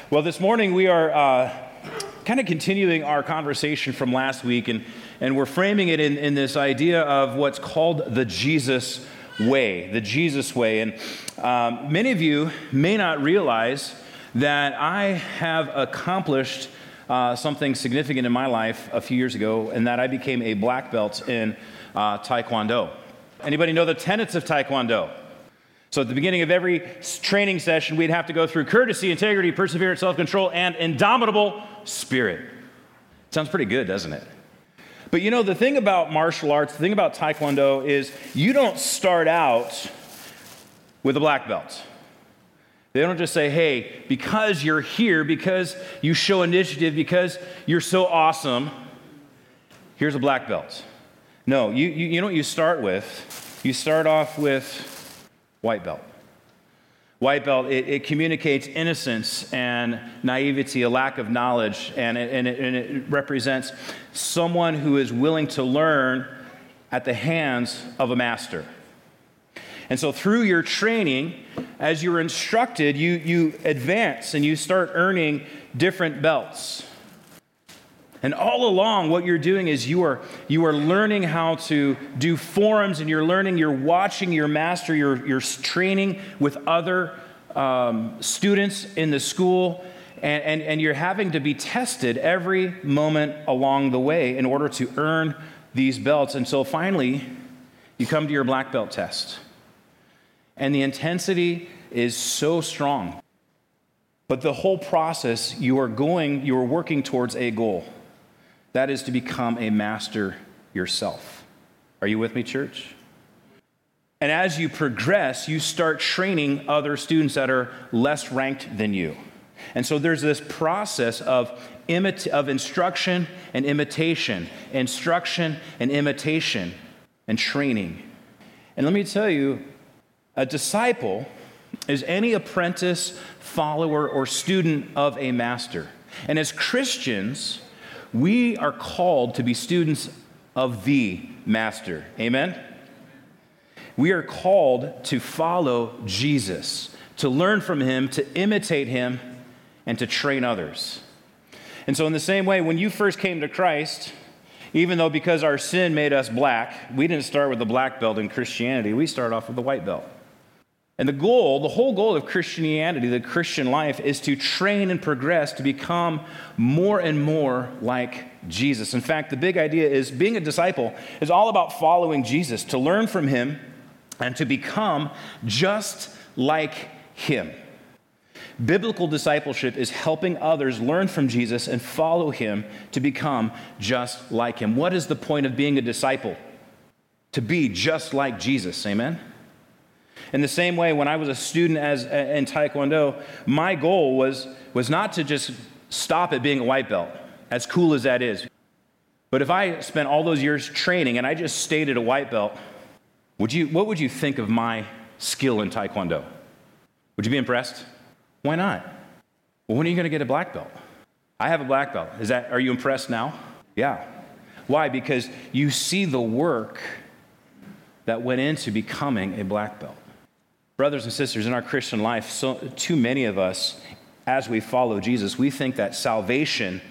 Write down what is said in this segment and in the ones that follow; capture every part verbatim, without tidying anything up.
Well, this morning we are uh, kind of continuing our conversation from last week, and, and we're framing it in, in this idea of what's called the Jesus way, the Jesus way. And um, many of you may not realize that I have accomplished uh, something significant in my life a few years ago, and that I became a black belt in uh, Taekwondo. Anybody know the tenets of Taekwondo? So at the beginning of every training session, we'd have to go through courtesy, integrity, perseverance, self-control, and indomitable spirit. Sounds pretty good, doesn't it? But you know, the thing about martial arts, the thing about Taekwondo is you don't start out with a black belt. They don't just say, hey, because you're here, because you show initiative, because you're so awesome, here's a black belt. No, you, you, you know what you start with? You start off with white belt. White belt, it, it communicates innocence and naivety, a lack of knowledge, and it, and, it, and it represents someone who is willing to learn at the hands of a master. And so through your training, as you're instructed, you, you advance and you start earning different belts. And all along, what you're doing is you are you are learning how to do forms, and you're learning, you're watching your master, you're, you're training with other um, students in the school, and, and, and you're having to be tested every moment along the way in order to earn these belts. And so finally, you come to your black belt test. And the intensity is so strong. But the whole process, you are going, you are working towards a goal. That is to become a master yourself. Are you with me, church? And as you progress, you start training other students that are less ranked than you. And so there's this process of imit- of instruction and imitation, instruction and imitation, and training. And let me tell you, a disciple is any apprentice, follower, or student of a master. And as Christians, we are called to be students of the Master. Amen? We are called to follow Jesus, to learn from him, to imitate him, and to train others. And so in the same way, when you first came to Christ, even though because our sin made us black, we didn't start with the black belt in Christianity, we start off with the white belt. And the goal, the whole goal of Christianity, the Christian life, is to train and progress to become more and more like Jesus. In fact, the big idea is being a disciple is all about following Jesus, to learn from him and to become just like him. Biblical discipleship is helping others learn from Jesus and follow him to become just like him. What is the point of being a disciple? To be just like Jesus, amen? In the same way, when I was a student as in Taekwondo, my goal was, was not to just stop at being a white belt, as cool as that is. But if I spent all those years training and I just stayed at a white belt, would you, what would you think of my skill in Taekwondo? Would you be impressed? Why not? Well, when are you going to get a black belt? I have a black belt. Is that, are you impressed now? Yeah. Why? Because you see the work that went into becoming a black belt. Brothers and sisters, in our Christian life, so too many of us, as we follow Jesus, we think that salvation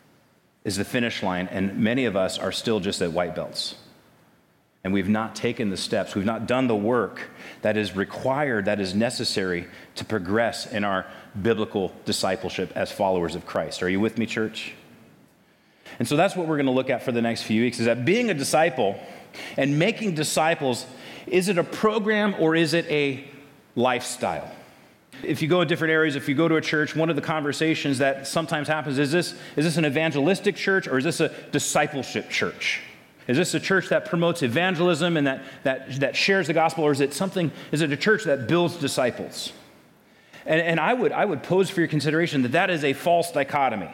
is the finish line, and many of us are still just at white belts. And we've not taken the steps, we've not done the work that is required, that is necessary to progress in our biblical discipleship as followers of Christ. Are you with me, church? And so that's what we're going to look at for the next few weeks, is that being a disciple and making disciples, is it a program or is it a lifestyle? If you go in different areas, if you go to a church, one of the conversations that sometimes happens is this, is this an evangelistic church or is this a discipleship church? Is this a church that promotes evangelism and that, that, that shares the gospel, or is it something, is it a church that builds disciples? And, and I would, I would pose for your consideration that that is a false dichotomy.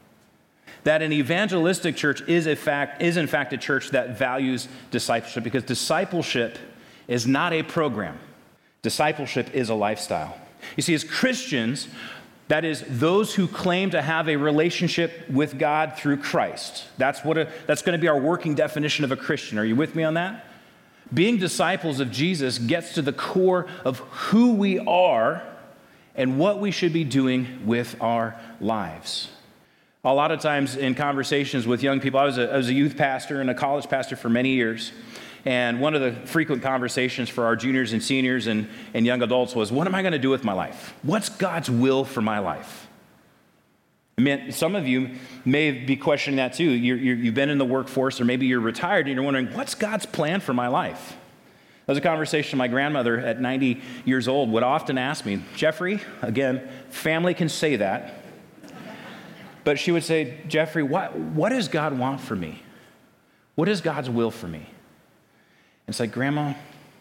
That an evangelistic church is, a fact, is in fact a church that values discipleship, because discipleship is not a program. Discipleship is a lifestyle. You see, as Christians, that is, those who claim to have a relationship with God through Christ. That's what a, that's going to be our working definition of a Christian. Are you with me on that? Being disciples of Jesus gets to the core of who we are and what we should be doing with our lives. A lot of times in conversations with young people, I was a, I was a youth pastor and a college pastor for many years, and one of the frequent conversations for our juniors and seniors and, and young adults was, what am I going to do with my life? What's God's will for my life? I mean, some of you may be questioning that too. You're, you're, you've been in the workforce, or maybe you're retired, and you're wondering, what's God's plan for my life? That was a conversation my grandmother at ninety years old would often ask me. Jeffrey, again, family can say that, but she would say, Jeffrey, what, what does God want for me? What is God's will for me? And it's like, Grandma,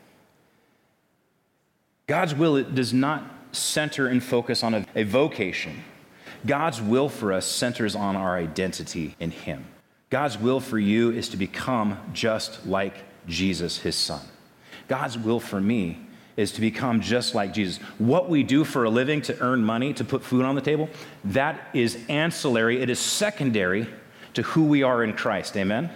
God's will, it does not center and focus on a, a vocation. God's will for us centers on our identity in Him. God's will for you is to become just like Jesus, His Son. God's will for me is to become just like Jesus. What we do for a living to earn money, to put food on the table, that is ancillary, it is secondary to who we are in Christ, amen?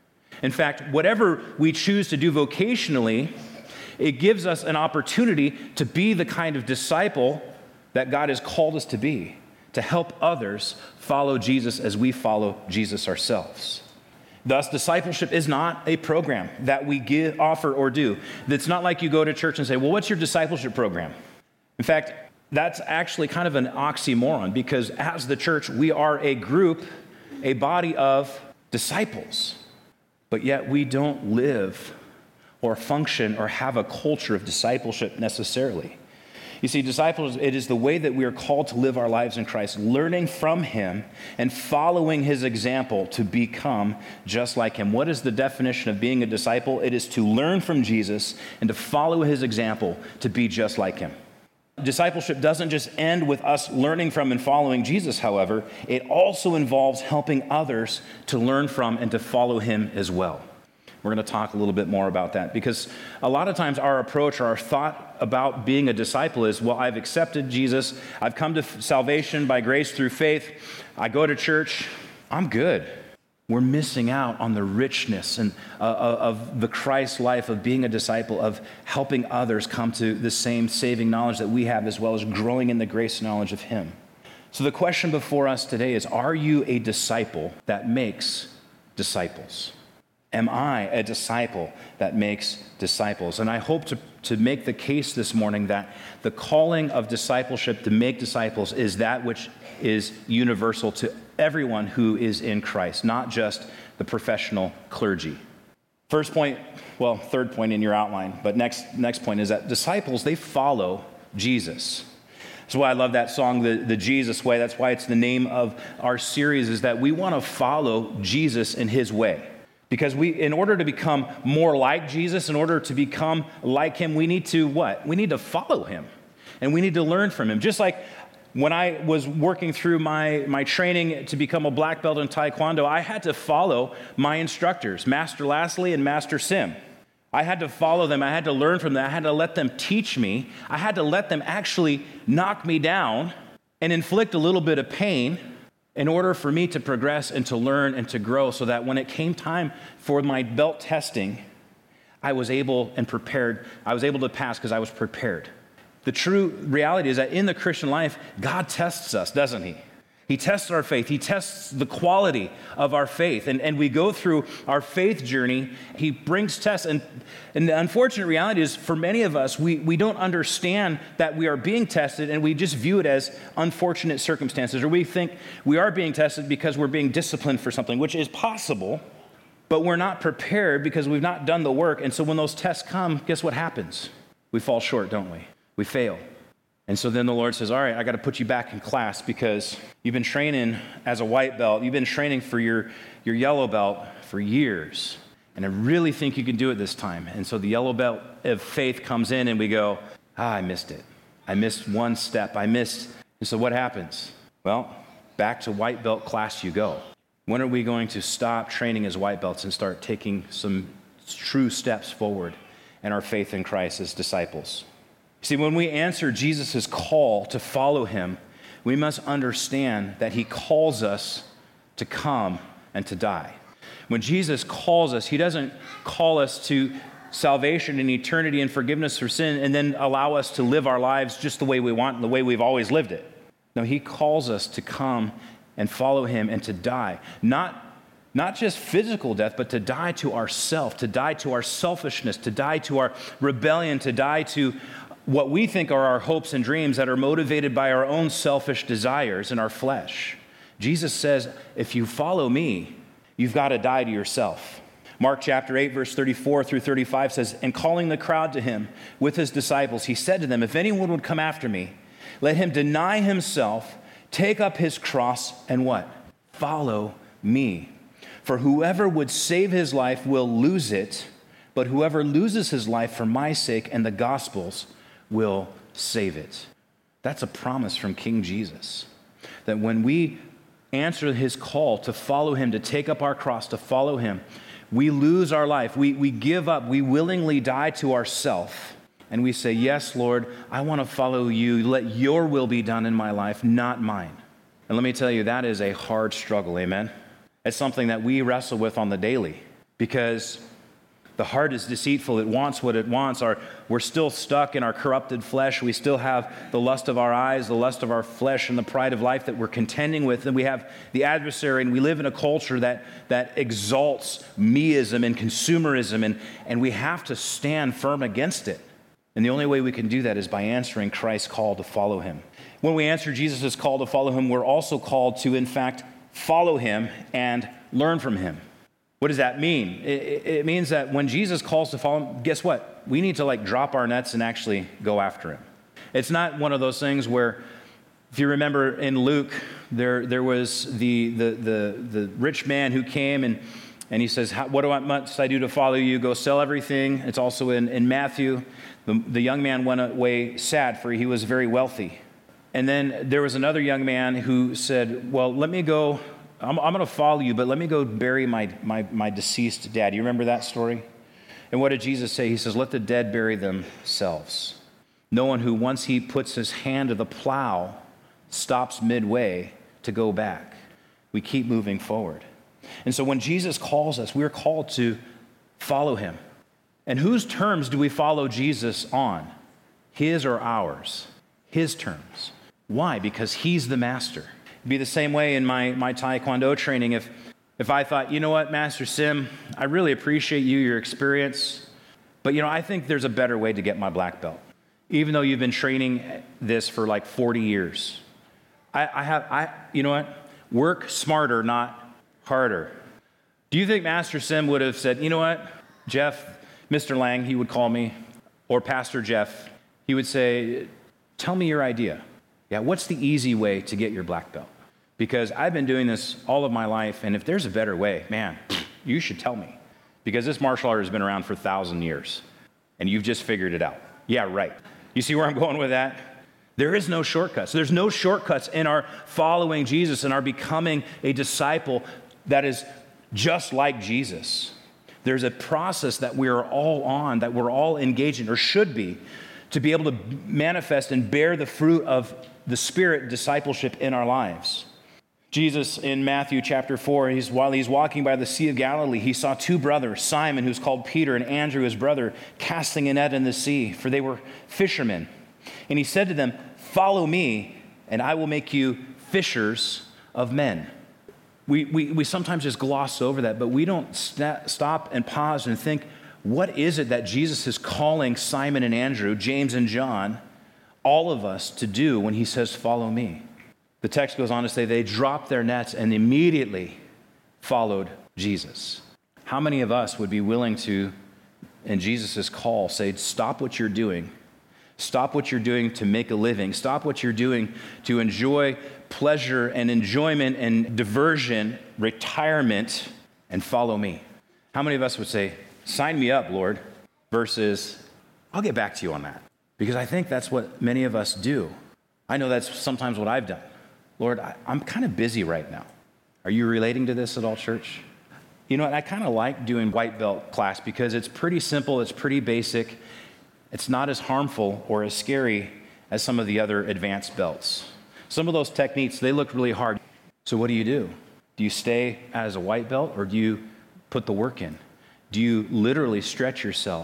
In fact, whatever we choose to do vocationally, it gives us an opportunity to be the kind of disciple that God has called us to be, to help others follow Jesus as we follow Jesus ourselves. Thus, discipleship is not a program that we give, offer, or do. It's not like you go to church and say, well, what's your discipleship program? In fact, that's actually kind of an oxymoron, because as the church, we are a group, a body of disciples, but yet we don't live or function or have a culture of discipleship necessarily. You see, disciples, it is the way that we are called to live our lives in Christ, learning from Him and following His example to become just like Him. What is the definition of being a disciple? It is to learn from Jesus and to follow His example to be just like Him. Discipleship doesn't just end with us learning from and following Jesus, however. It also involves helping others to learn from and to follow Him as well. We're going to talk a little bit more about that, because a lot of times our approach or our thought about being a disciple is, well, I've accepted Jesus. I've come to salvation by grace through faith. I go to church. I'm good. We're missing out on the richness and uh, of the Christ life of being a disciple, of helping others come to the same saving knowledge that we have, as well as growing in the grace and knowledge of Him. So the question before us today is, are you a disciple that makes disciples? Am I a disciple that makes disciples? And I hope to, to make the case this morning that the calling of discipleship to make disciples is that which is universal to everyone who is in Christ, not just the professional clergy. First point, well, third point in your outline, but next, next point is that disciples, they follow Jesus. That's why I love that song, the, the Jesus Way. That's why it's the name of our series, is that we want to follow Jesus in His way. Because we, in order to become more like Jesus, in order to become like Him, we need to what? We need to follow Him, and we need to learn from Him. Just like when I was working through my, my training to become a black belt in Taekwondo, I had to follow my instructors, Master Lastly and Master Sim. I had to follow them. I had to learn from them. I had to let them teach me. I had to let them actually knock me down and inflict a little bit of pain in order for me to progress and to learn and to grow, so that when it came time for my belt testing, I was able and prepared. I was able to pass because I was prepared. The true reality is that in the Christian life, God tests us, doesn't He? He tests our faith. He tests the quality of our faith. And, and we go through our faith journey. He brings tests. And, and the unfortunate reality is, for many of us, we, we don't understand that we are being tested, and we just view it as unfortunate circumstances. Or we think we are being tested because we're being disciplined for something, which is possible, but we're not prepared because we've not done the work. And so when those tests come, guess what happens? We fall short, don't we? We fail. And so then the Lord says, all right, I got to put you back in class because you've been training as a white belt. You've been training for your, your yellow belt for years. And I really think you can do it this time. And so the yellow belt of faith comes in, and we go, ah, I missed it. I missed one step. I missed. And so what happens? Well, back to white belt class you go. When are we going to stop training as white belts and start taking some true steps forward in our faith in Christ as disciples? See, when we answer Jesus' call to follow Him, we must understand that He calls us to come and to die. When Jesus calls us, He doesn't call us to salvation and eternity and forgiveness for sin and then allow us to live our lives just the way we want and the way we've always lived it. No, he calls us to come and follow him and to die. Not, not just physical death, but to die to ourself, to die to our selfishness, to die to our rebellion, to die to what we think are our hopes and dreams that are motivated by our own selfish desires in our flesh. Jesus says, if you follow me, you've got to die to yourself. Mark chapter eight, verse thirty-four through thirty-five says, and calling the crowd to him with his disciples, he said to them, if anyone would come after me, let him deny himself, take up his cross, and what? Follow me. For whoever would save his life will lose it, but whoever loses his life for my sake and the gospel's will save it. That's a promise from King Jesus, that when we answer his call to follow him, to take up our cross, to follow him, we lose our life. We, we give up. We willingly die to ourself. And we say, yes, Lord, I want to follow you. Let your will be done in my life, not mine. And let me tell you, that is a hard struggle, amen? It's something that we wrestle with on the daily because the heart is deceitful. It wants what it wants. Our, we're still stuck in our corrupted flesh. We still have the lust of our eyes, the lust of our flesh, and the pride of life that we're contending with. And we have the adversary, and we live in a culture that, that exalts meism and consumerism, and, and we have to stand firm against it. And the only way we can do that is by answering Christ's call to follow him. When we answer Jesus' call to follow him, we're also called to, in fact, follow him and learn from him. What does that mean? It, it means that when Jesus calls to follow him, guess what? We need to like drop our nets and actually go after him. It's not one of those things where, if you remember in Luke, there there was the the the, the rich man who came and, and he says, what do I, must I do to follow you? Go sell everything. It's also in, in Matthew. The, the young man went away sad, for he was very wealthy. And then there was another young man who said, well, let me go. I'm, I'm going to follow you, but let me go bury my, my, my deceased dad. You remember that story? And what did Jesus say? He says, let the dead bury themselves. No one who, once he puts his hand to the plow, stops midway to go back. We keep moving forward. And so when Jesus calls us, we're called to follow him. And whose terms do we follow Jesus on? His or ours? His terms. Why? Because he's the master. It'd be the same way in my, my Taekwondo training. If, if I thought, you know what, Master Sim, I really appreciate you, your experience, but you know, I think there's a better way to get my black belt. Even though you've been training this for like forty years. I, I have, I, you know what, work smarter, not harder. Do you think Master Sim would have said, you know what, Jeff, Mister Lang, he would call me, or Pastor Jeff, he would say, tell me your idea. Yeah, what's the easy way to get your black belt? Because I've been doing this all of my life, and if there's a better way, man, you should tell me. Because this martial art has been around for a thousand years, and you've just figured it out. Yeah, right. You see where I'm going with that? There is no shortcuts. There's no shortcuts in our following Jesus and our becoming a disciple that is just like Jesus. There's a process that we are all on, that we're all engaged in, or should be, to be able to manifest and bear the fruit of the Spirit discipleship in our lives. Jesus in Matthew chapter four, he's, while he's walking by the Sea of Galilee, he saw two brothers, Simon, who's called Peter, and Andrew, his brother, casting a net in the sea, for they were fishermen. And he said to them, follow me, and I will make you fishers of men. We, we, we sometimes just gloss over that, but we don't st- stop and pause and think, what is it that Jesus is calling Simon and Andrew, James and John, all of us to do when he says, follow me? The text goes on to say they dropped their nets and immediately followed Jesus. How many of us would be willing to, in Jesus' call, say, stop what you're doing. Stop what you're doing to make a living. Stop what you're doing to enjoy pleasure and enjoyment and diversion, retirement, and follow me. How many of us would say, sign me up, Lord, versus, I'll get back to you on that? Because I think that's what many of us do. I know that's sometimes what I've done. Lord, I, I'm kind of busy right now. Are you relating to this at all, church? You know what? I kind of like doing white belt class because it's pretty simple. It's pretty basic. It's not as harmful or as scary as some of the other advanced belts. Some of those techniques, they look really hard. So what do you do? Do you stay as a white belt or do you put the work in? Do you literally stretch yourself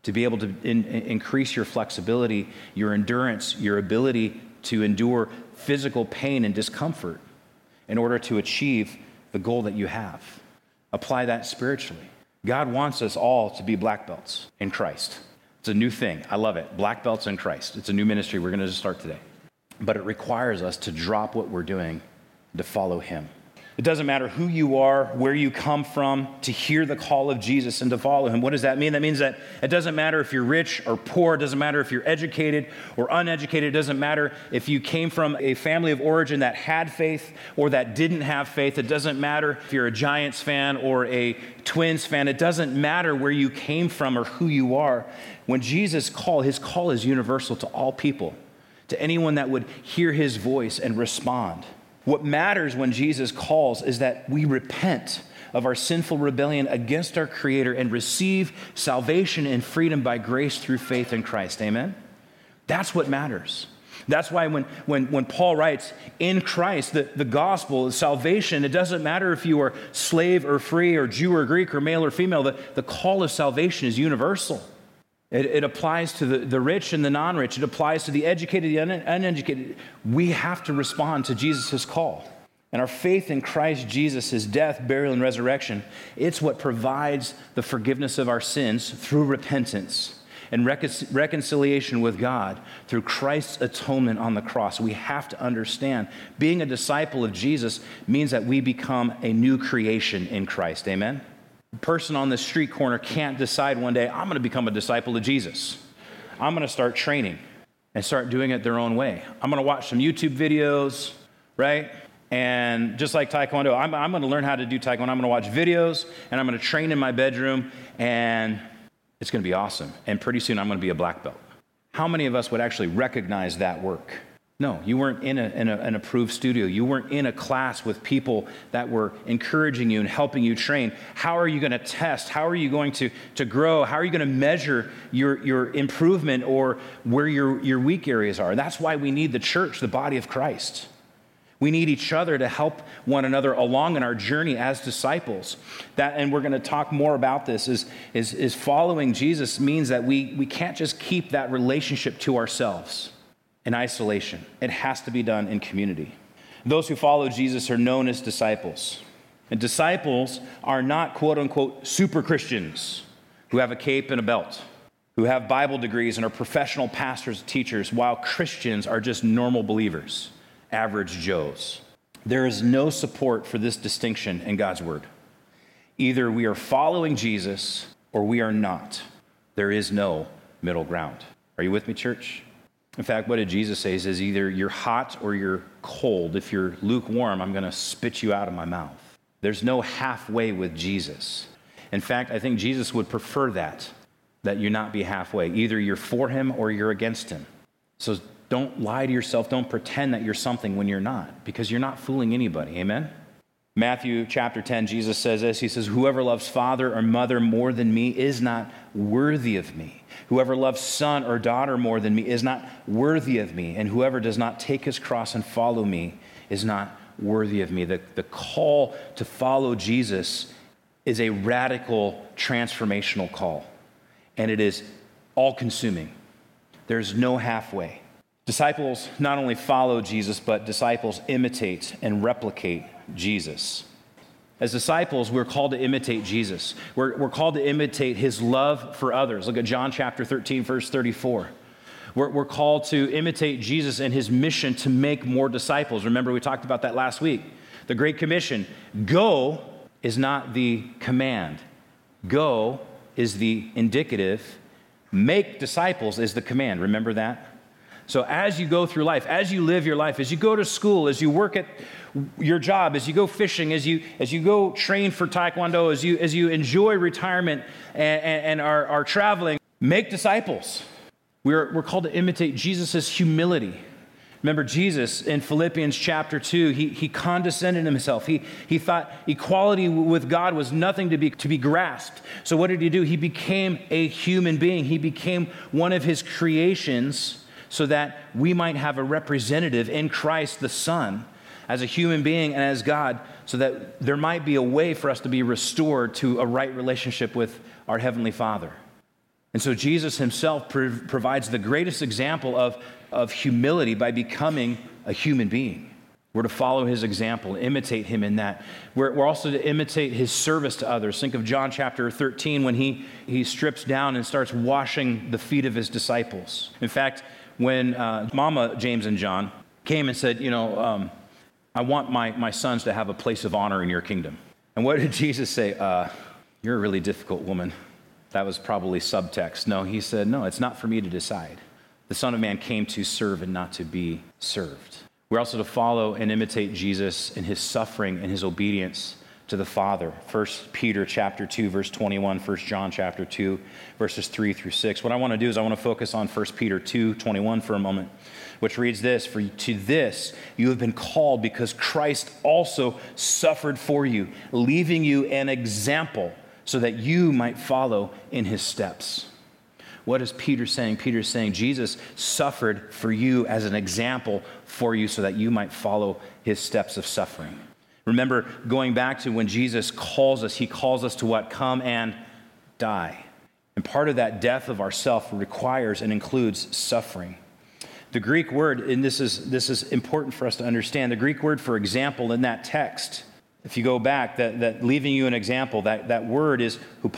to be able to in, in- increase your flexibility, your endurance, your ability to endure physical pain and discomfort in order to achieve the goal that you have. Apply that spiritually. God wants us all to be black belts in Christ. It's a new thing. I love it. Black belts in Christ. It's a new ministry we're going to start today. But it requires us to drop what we're doing to follow him. It doesn't matter who you are, where you come from, to hear the call of Jesus and to follow him. What does that mean? That means that it doesn't matter if you're rich or poor. It doesn't matter if you're educated or uneducated. It doesn't matter if you came from a family of origin that had faith or that didn't have faith. It doesn't matter if you're a Giants fan or a Twins fan. It doesn't matter where you came from or who you are. When Jesus called, his call is universal to all people, to anyone that would hear his voice and respond. What matters when Jesus calls is that we repent of our sinful rebellion against our Creator and receive salvation and freedom by grace through faith in Christ. Amen? That's what matters. That's why when, when, when Paul writes, in Christ, the, the gospel, the salvation, it doesn't matter if you are slave or free or Jew or Greek or male or female, the, the call of salvation is universal. It, it applies to the, the rich and the non-rich. It applies to the educated, the un, uneducated. We have to respond to Jesus' call. And our faith in Christ Jesus, his death, burial, and resurrection, it's what provides the forgiveness of our sins through repentance and recon- reconciliation with God through Christ's atonement on the cross. We have to understand being a disciple of Jesus means that we become a new creation in Christ. Amen? Person on the street corner can't decide one day, I'm going to become a disciple of Jesus. I'm going to start training and start doing it their own way. I'm going to watch some YouTube videos, right? And just like Taekwondo, I'm, I'm going to learn how to do Taekwondo. I'm going to watch videos, and I'm going to train in my bedroom, and it's going to be awesome. And pretty soon, I'm going to be a black belt. How many of us would actually recognize that work? No, you weren't in, a, in a, an approved studio. You weren't in a class with people that were encouraging you and helping you train. How are you going to test? How are you going to, to grow? How are you going to measure your, your improvement or where your, your weak areas are? That's why we need the church, the body of Christ. We need each other to help one another along in our journey as disciples. That, and we're going to talk more about this, is, is, is following Jesus means that we, we can't just keep that relationship to ourselves in isolation. It has to be done in community. Those who follow Jesus are known as disciples. And disciples are not quote unquote super Christians who have a cape and a belt, who have Bible degrees and are professional pastors and teachers, while Christians are just normal believers, average Joes. There is no support for this distinction in God's word. Either we are following Jesus or we are not. There is no middle ground. Are you with me, church? In fact, what did Jesus say? He says, either you're hot or you're cold. If you're lukewarm, I'm going to spit you out of my mouth. There's no halfway with Jesus. In fact, I think Jesus would prefer that, that you not be halfway. Either you're for him or you're against him. So don't lie to yourself. Don't pretend that you're something when you're not, because you're not fooling anybody. Amen? Matthew chapter ten, Jesus says this. He says, whoever loves father or mother more than me is not worthy of me. Whoever loves son or daughter more than me is not worthy of me. And whoever does not take his cross and follow me is not worthy of me. The, the call to follow Jesus is a radical, transformational call. And it is all-consuming. There's no halfway. Disciples not only follow Jesus, but disciples imitate and replicate Jesus. As disciples, we're called to imitate Jesus. We're, we're called to imitate his love for others. Look at John chapter thirteen, verse thirty-four. We're, we're called to imitate Jesus and his mission to make more disciples. Remember, we talked about that last week. The Great Commission. Go is not the command. Go is the indicative. Make disciples is the command. Remember that? So as you go through life, as you live your life, as you go to school, as you work at your job, as you go fishing, as you as you go train for Taekwondo, as you as you enjoy retirement and, and, and are, are traveling, make disciples. We're, we're called to imitate Jesus' humility. Remember Jesus in Philippians chapter two, he, he condescended himself. He, he thought equality with God was nothing to be, to be grasped. So what did he do? He became a human being. He became one of his creations so that we might have a representative in Christ the Son as a human being and as God, so that there might be a way for us to be restored to a right relationship with our Heavenly Father. And so Jesus himself prov- provides the greatest example of, of humility by becoming a human being. We're to follow his example, imitate him in that. We're, we're also to imitate his service to others. Think of John chapter thirteen when he, he strips down and starts washing the feet of his disciples. In fact, when uh, Mama, James, and John came and said, you know, um, I want my, my sons to have a place of honor in your kingdom. And what did Jesus say? Uh, you're a really difficult woman. That was probably subtext. No, he said, no, it's not for me to decide. The Son of Man came to serve and not to be served. We're also to follow and imitate Jesus in his suffering and his obedience to the Father. First Peter chapter two, verse twenty-one, First John chapter two, verses three through six. What I want to do is I want to focus on First Peter two, twenty-one for a moment, which reads this: For to this you have been called, because Christ also suffered for you, leaving you an example so that you might follow in his steps. What is Peter saying? Peter's saying Jesus suffered for you as an example for you so that you might follow his steps of suffering. Remember, going back to when Jesus calls us, he calls us to what? Come and die. And part of that death of ourself requires and includes suffering. The Greek word, and this is, this is important for us to understand, the Greek word for example in that text, if you go back, that, that leaving you an example, that, that word is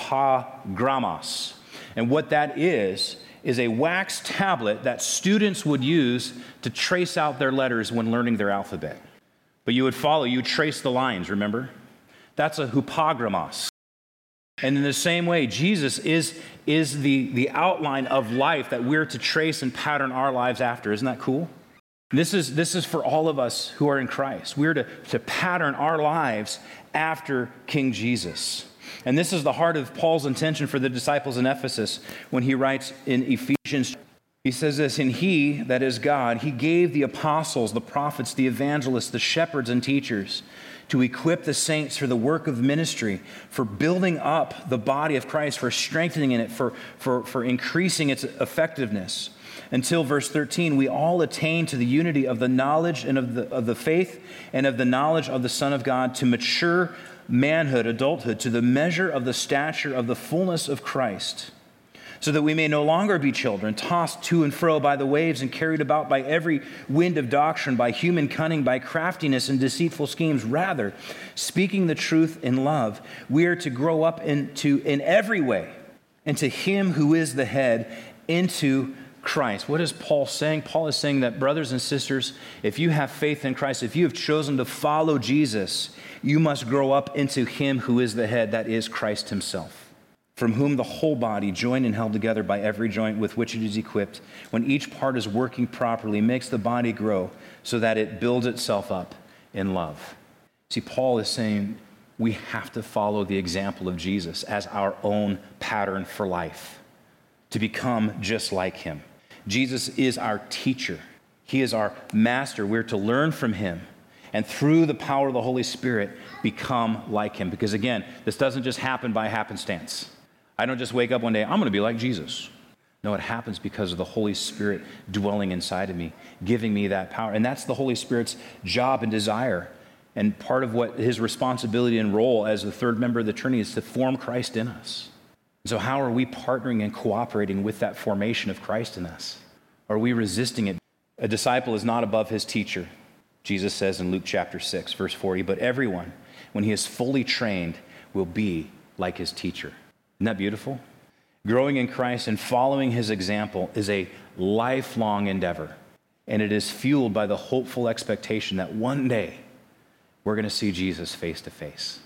hupagramos. And what that is, is a wax tablet that students would use to trace out their letters when learning their alphabet. But you would follow, you would trace the lines, remember? That's a hupagramos. And in the same way, Jesus is, is the, the outline of life that we're to trace and pattern our lives after. Isn't that cool? This is, this is for all of us who are in Christ. We're to, to pattern our lives after King Jesus. And this is the heart of Paul's intention for the disciples in Ephesus when he writes in Ephesians. He says this: "And he, that is God, he gave the apostles, the prophets, the evangelists, the shepherds and teachers to equip the saints for the work of ministry, for building up the body of Christ, for strengthening in it, for, for, for increasing its effectiveness, until," verse thirteen, "we all attain to the unity of the knowledge and of the, of the faith and of the knowledge of the Son of God, to mature manhood, adulthood, to the measure of the stature of the fullness of Christ, so that we may no longer be children, tossed to and fro by the waves and carried about by every wind of doctrine, by human cunning, by craftiness and deceitful schemes. Rather, speaking the truth in love, we are to grow up into, in every way, into him who is the head, into Christ." What is Paul saying? Paul is saying that, brothers and sisters, if you have faith in Christ, if you have chosen to follow Jesus, you must grow up into him who is the head, that is Christ himself, from whom the whole body, joined and held together by every joint with which it is equipped, when each part is working properly, makes the body grow so that it builds itself up in love. See, Paul is saying we have to follow the example of Jesus as our own pattern for life, to become just like him. Jesus is our teacher. He is our master. We're to learn from him, and through the power of the Holy Spirit, become like him. Because again, this doesn't just happen by happenstance. I don't just wake up one day, I'm going to be like Jesus. No, it happens because of the Holy Spirit dwelling inside of me, giving me that power. And that's the Holy Spirit's job and desire. And part of what his responsibility and role as the third member of the Trinity is to form Christ in us. So how are we partnering and cooperating with that formation of Christ in us? Are we resisting it? A disciple is not above his teacher. Jesus says in Luke chapter six, verse forty, "But everyone, when he is fully trained, will be like his teacher." Isn't that beautiful? Growing in Christ and following his example is a lifelong endeavor. And it is fueled by the hopeful expectation that one day we're going to see Jesus face to face.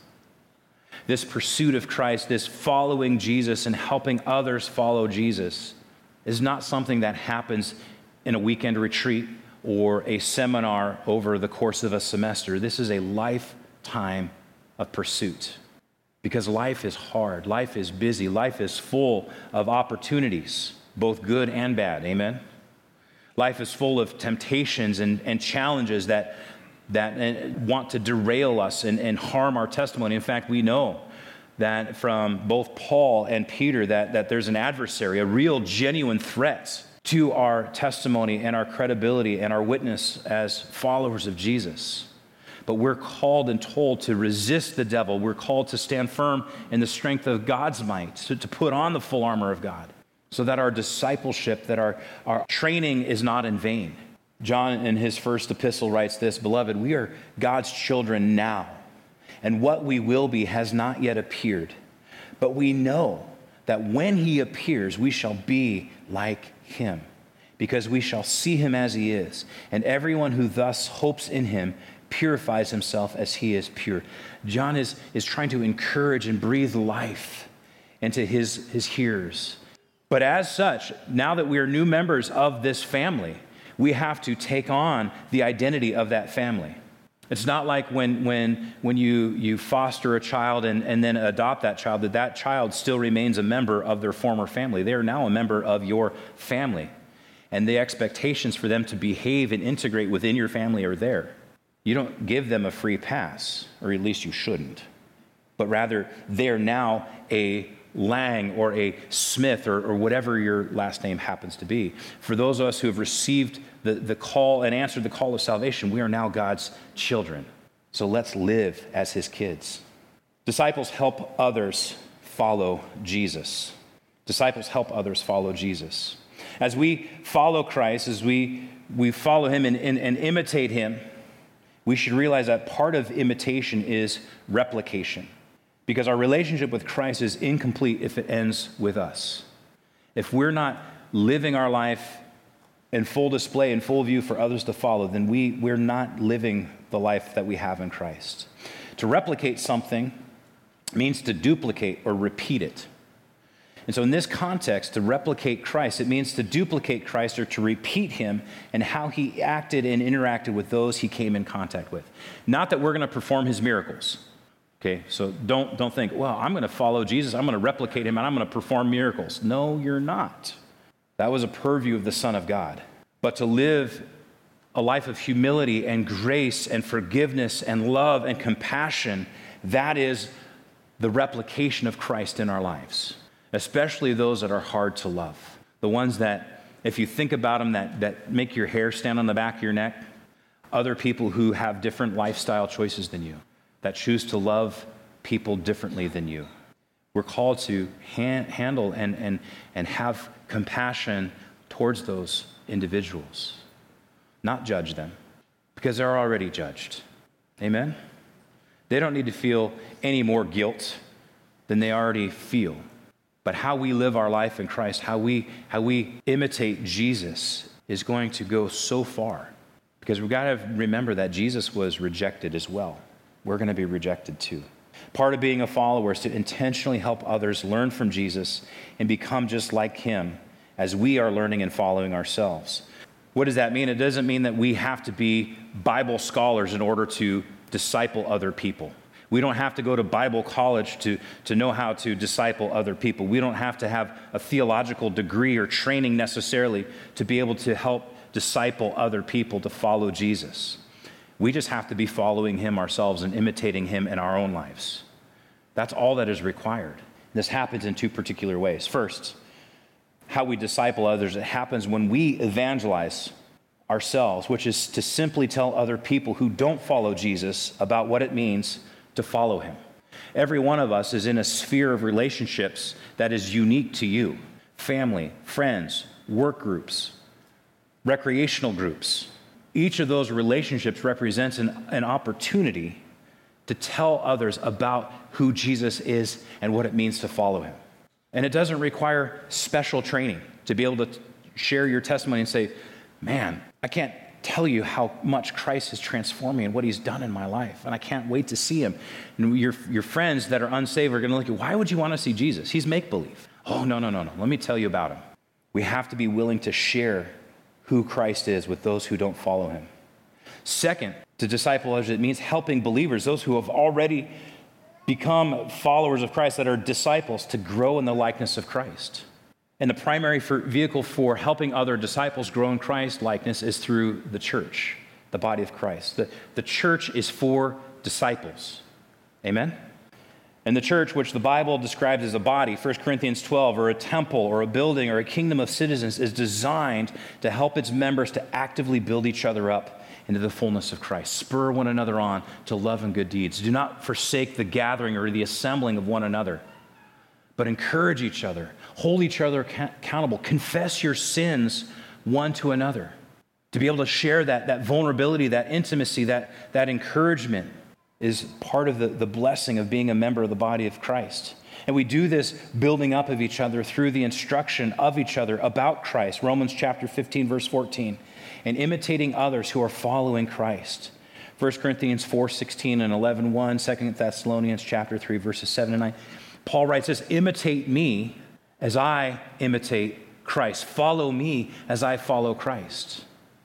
This pursuit of Christ, this following Jesus and helping others follow Jesus, is not something that happens in a weekend retreat or a seminar over the course of a semester. This is a lifetime of pursuit, because life is hard, life is busy, life is full of opportunities, both good and bad. Amen? Life is full of temptations and, and challenges that that want to derail us and, and harm our testimony. In fact, we know that from both Paul and Peter that, that there's an adversary, a real, genuine threat to our testimony and our credibility and our witness as followers of Jesus. But we're called and told to resist the devil. We're called to stand firm in the strength of God's might, to, to put on the full armor of God. so that our discipleship, that our, our training is not in vain. John, in his first epistle, writes this, "Beloved, we are God's children now, and what we will be has not yet appeared. But we know that when he appears, we shall be like him, because we shall see him as he is. And everyone who thus hopes in him purifies himself as he is pure." John is, is trying to encourage and breathe life into his, his hearers. But as such, now that we are new members of this family, we have to take on the identity of that family. It's not like when when when you, you foster a child and, and then adopt that child, that that child still remains a member of their former family. They are now a member of your family. And the expectations for them to behave and integrate within your family are there. You don't give them a free pass, or at least you shouldn't. But rather, they're now a Lang or a Smith or, or whatever your last name happens to be. For those of us who have received the, the call and answered the call of salvation, we are now God's children. So let's live as his kids. Disciples help others follow Jesus. Disciples help others follow Jesus. As we follow Christ, as we, we follow him and, and, and imitate him, we should realize that part of imitation is replication. Because our relationship with Christ is incomplete if it ends with us. If we're not living our life in full display, in full view for others to follow, then we, we're not living the life that we have in Christ. To replicate something means to duplicate or repeat it. And so in this context, to replicate Christ, it means to duplicate Christ or to repeat him and how he acted and interacted with those he came in contact with. Not that we're going to perform his miracles. Okay, so don't, don't think, well, I'm going to follow Jesus, I'm going to replicate him, and I'm going to perform miracles. No, you're not. That was a purview of the Son of God. But to live a life of humility and grace and forgiveness and love and compassion, that is the replication of Christ in our lives, especially those that are hard to love. The ones that, if you think about them, that, that make your hair stand on the back of your neck, other people who have different lifestyle choices than you, that choose to love people differently than you. We're called to ha- handle and, and, and have compassion towards those individuals, not judge them, because they're already judged. Amen? They don't need to feel any more guilt than they already feel. But how we live our life in Christ, how we, how we imitate Jesus is going to go so far, because we've got to remember that Jesus was rejected as well. We're going to be rejected too. Part of being a follower is to intentionally help others learn from Jesus and become just like him as we are learning and following ourselves. What does that mean? It doesn't mean that we have to be Bible scholars in order to disciple other people. We don't have to go to Bible college to, to know how to disciple other people. We don't have to have a theological degree or training necessarily to be able to help disciple other people to follow Jesus. We just have to be following him ourselves and imitating him in our own lives. That's all that is required. This happens in two particular ways. First, how we disciple others. It happens when we evangelize ourselves, which is to simply tell other people who don't follow Jesus about what it means to follow him. Every one of us is in a sphere of relationships that is unique to you. Family, friends, work groups, recreational groups. Each of those relationships represents an, an opportunity to tell others about who Jesus is and what it means to follow him. And it doesn't require special training to be able to t- share your testimony and say, man, I can't tell you how much Christ has transformed me and what he's done in my life, and I can't wait to see him. And your, your friends that are unsaved are going to look at, why would you want to see Jesus? He's make-believe. Oh, no, no, no, no. Let me tell you about him. We have to be willing to share who Christ is with those who don't follow him. Second, to disciple others, it means helping believers, those who have already become followers of Christ, that are disciples, to grow in the likeness of Christ. And the primary for, vehicle for helping other disciples grow in Christ likeness is through the church, the body of Christ. The, the church is for disciples. Amen? And the church, which the Bible describes as a body, First Corinthians twelve, or a temple, or a building, or a kingdom of citizens, is designed to help its members to actively build each other up into the fullness of Christ. Spur one another on to love and good deeds. Do not forsake the gathering or the assembling of one another, but encourage each other, hold each other accountable, confess your sins one to another. To be able to share that, that vulnerability, that intimacy, that, that encouragement is part of the, the blessing of being a member of the body of Christ. And we do this building up of each other through the instruction of each other about Christ. Romans chapter fifteen, verse fourteen. And imitating others who are following Christ. First Corinthians four sixteen and eleven one, Second Thessalonians chapter three, verses seven and nine. Paul writes this, imitate me as I imitate Christ. Follow me as I follow Christ.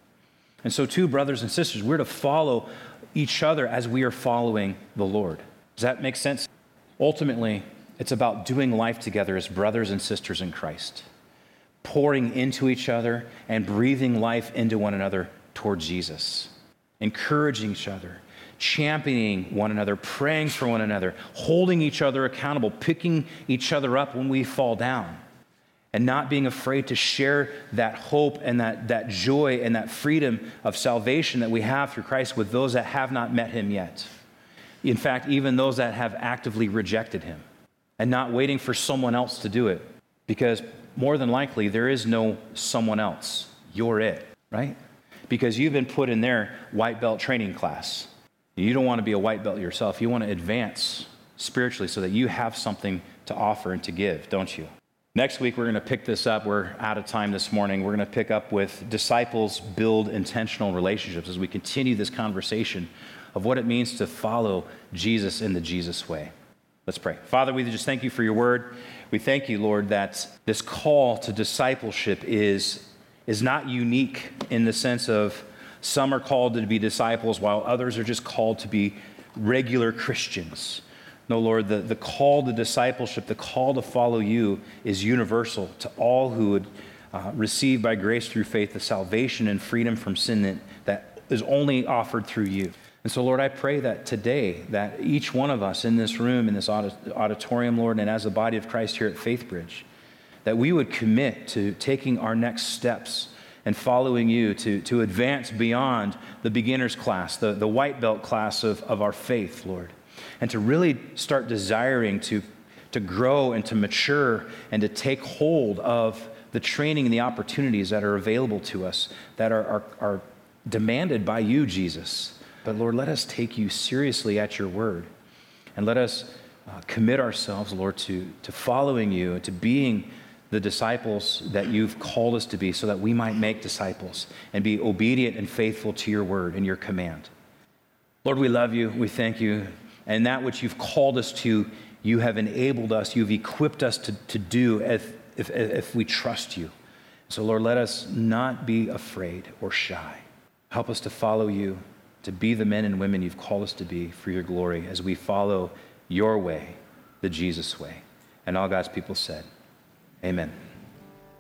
And so too, brothers and sisters, we're to follow each other as we are following the Lord. Does that make sense? Ultimately, it's about doing life together as brothers and sisters in Christ, pouring into each other and breathing life into one another toward Jesus, encouraging each other, championing one another, praying for one another, holding each other accountable, picking each other up when we fall down, and not being afraid to share that hope and that, that joy and that freedom of salvation that we have through Christ with those that have not met him yet. In fact, even those that have actively rejected him, and not waiting for someone else to do it, because more than likely there is no someone else. You're it, right? Because you've been put in their white belt training class. You don't want to be a white belt yourself. You want to advance spiritually so that you have something to offer and to give, don't you? Next week, we're going to pick this up. We're out of time this morning. We're going to pick up with disciples build intentional relationships as we continue this conversation of what it means to follow Jesus in the Jesus way. Let's pray. Father, we just thank you for your word. We thank you, Lord, that this call to discipleship is, is not unique in the sense of some are called to be disciples while others are just called to be regular Christians. No, Lord, the, the call to discipleship, the call to follow you is universal to all who would uh, receive by grace through faith the salvation and freedom from sin that, that is only offered through you. And so, Lord, I pray that today, that each one of us in this room, in this auditorium, Lord, and as the body of Christ here at FaithBridge, that we would commit to taking our next steps and following you to, to advance beyond the beginner's class, the, the white belt class of, of our faith, Lord. And to really start desiring to, to grow and to mature and to take hold of the training and the opportunities that are available to us, that are, are, are demanded by you, Jesus. But Lord, let us take you seriously at your word. And let us uh, commit ourselves, Lord, to, to following you and to being the disciples that you've called us to be so that we might make disciples and be obedient and faithful to your word and your command. Lord, we love you. We thank you. And that which you've called us to, you have enabled us, you've equipped us to, to do if, if, if we trust you. So Lord, let us not be afraid or shy. Help us to follow you, to be the men and women you've called us to be for your glory as we follow your way, the Jesus way. And all God's people said, amen.